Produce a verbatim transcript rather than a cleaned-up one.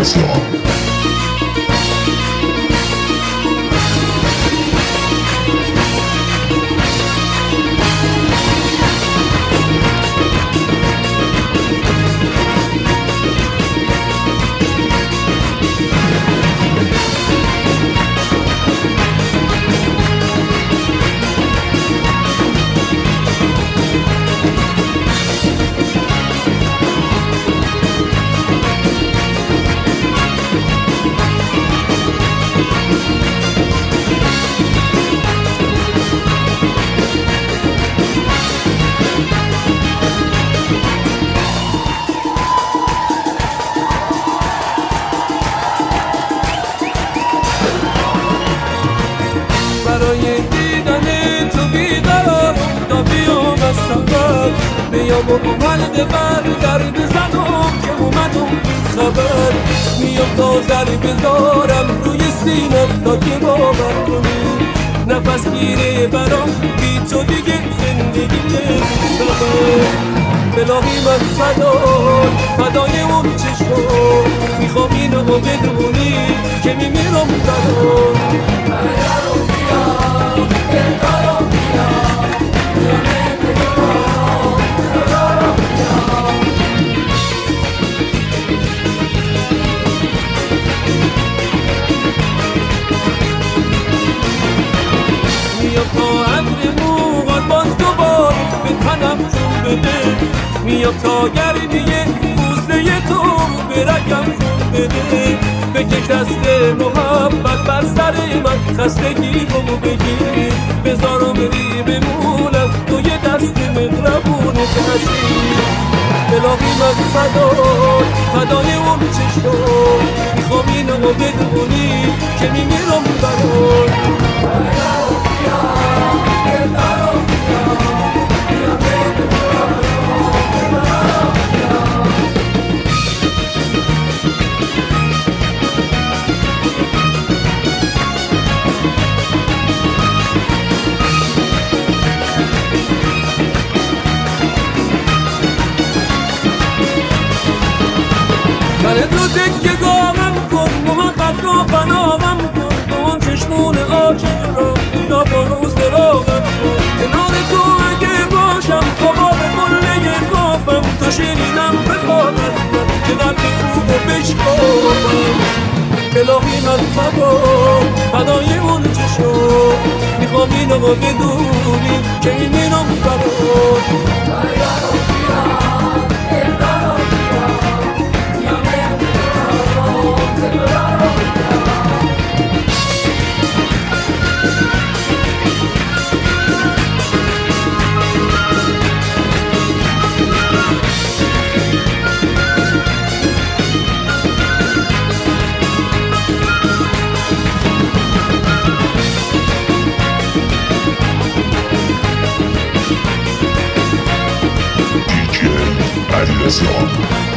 Animación. برای دیدن تو بیدارم تا بیام از سفر بیام و قلد برگرد بزنم که اومدم خبر میام تا زری بذارم روی سینم تا که باور کنی نفس گیره برام بی تو دیگه زندگی نمی‌شود الهی من فدای فدای اون چشم میخوام اینو بدونی که میمیرم برام میام تا عبر موغان باز دوباره به تنم جون بده میام تا گرمیه بوسه تو به رگم خون بده بکش دست محبت بر سر من خستگی رو بگیر بذارم بری بمونم تو یه دست مهربون که هستی الهی من فدای فدای اون چشم میخوام اینو بدونی که میمیرم برات من تو تکیه گامم کن محبت رو بنامم کن اون چشمون عاشق را یا بروز راغم کن کنار تو اگه باشم قبال مله کافم تو شیرینم بخوابم که قلب کوب و بشکافم الهی من فدا فدای اون چشم میخوام اینو بدونی که این میرم برات Animación.